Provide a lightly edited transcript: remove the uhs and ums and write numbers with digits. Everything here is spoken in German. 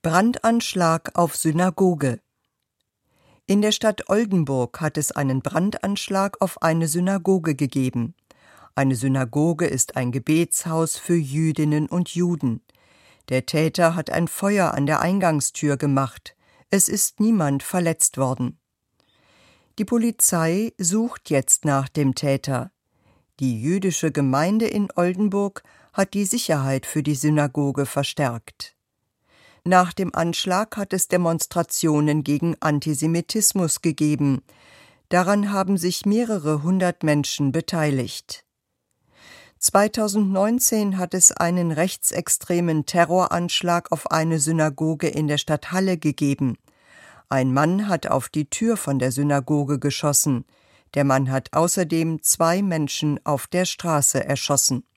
Brandanschlag auf Synagoge. In der Stadt Oldenburg hat es einen Brandanschlag auf eine Synagoge gegeben. Eine Synagoge ist ein Gebetshaus für Jüdinnen und Juden. Der Täter hat ein Feuer an der Eingangstür gemacht. Es ist niemand verletzt worden. Die Polizei sucht jetzt nach dem Täter. Die jüdische Gemeinde in Oldenburg hat die Sicherheit für die Synagoge verstärkt. Nach dem Anschlag hat es Demonstrationen gegen Antisemitismus gegeben. Daran haben sich mehrere hundert Menschen beteiligt. 2019 hat es einen rechtsextremen Terroranschlag auf eine Synagoge in der Stadt Halle gegeben. Ein Mann hat auf die Tür von der Synagoge geschossen. Der Mann hat außerdem 2 Menschen auf der Straße erschossen.